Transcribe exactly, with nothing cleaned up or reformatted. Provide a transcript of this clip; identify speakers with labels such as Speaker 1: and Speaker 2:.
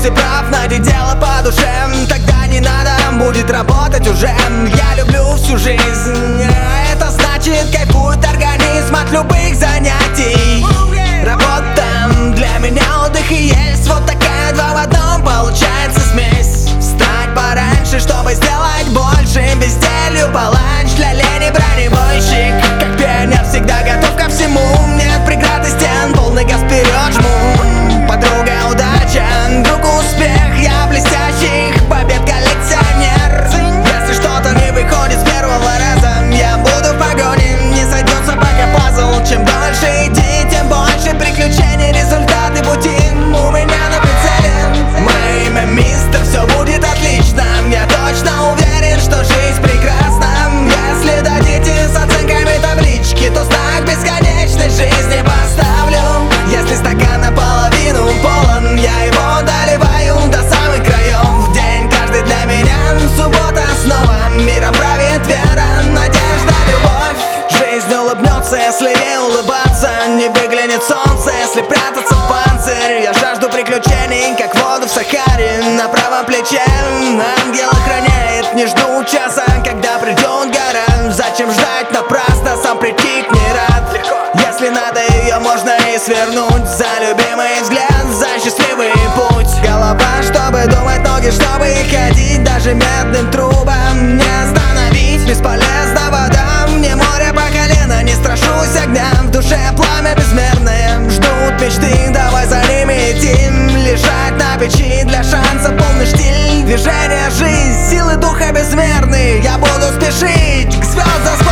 Speaker 1: ты прав, найди дело по душе, тогда не надо будет работать уже. Я люблю всю жизнь, а это значит кайфует организм от любых занятий. Работа для меня отдых и есть, вот такая два в одном получается смесь. Встать пораньше, чтобы сделать больше, безделью палач для лени бронебойщик. Как пионер всегда готов ко всему, нет преград и стен, полный газ вперед жму. Подруга удача, друг успех, я блестящих побед коллекционер. Если что-то не выходит с первого раза, я буду в погоне, не сойдется пока пазл. Чем дольше идти, тем больше приключений, результаты пути у меня на прицеле. Мое имя мистер, все будет отлично, я точно уверен, что жизнь прекрасна. Если дадите с оценками таблички, то знак бесконечной жизни поставлю. Если стакан наполовину полон, я его доливаю до самых краев. День каждый для меня, суббота снова, миром правит вера, надежда, любовь. Жизнь улыбнется, если ей улыбаться, не выглянет солнце, если прятаться в панцирь. Я жажду приключений, как воду в Сахаре, на правом плече ангел охраняет. Не жду часа, когда придет гора, зачем ждать напрасно, сам прийти к ней рад. Если надо, ее можно и свернуть, за любимый взгляд, за счастливый путь. Голова, чтобы думать, ноги, чтобы ходить, даже медным трубам не остановить. Бесполезна вода, мне море по колено, не страшусь огня, в душе пламя безмерное. Ждут мечты, давай за ними идти, лежать на печи для шанса полный штиль. Движение, жизнь, силы духа безмерны, я буду спешить к звездам.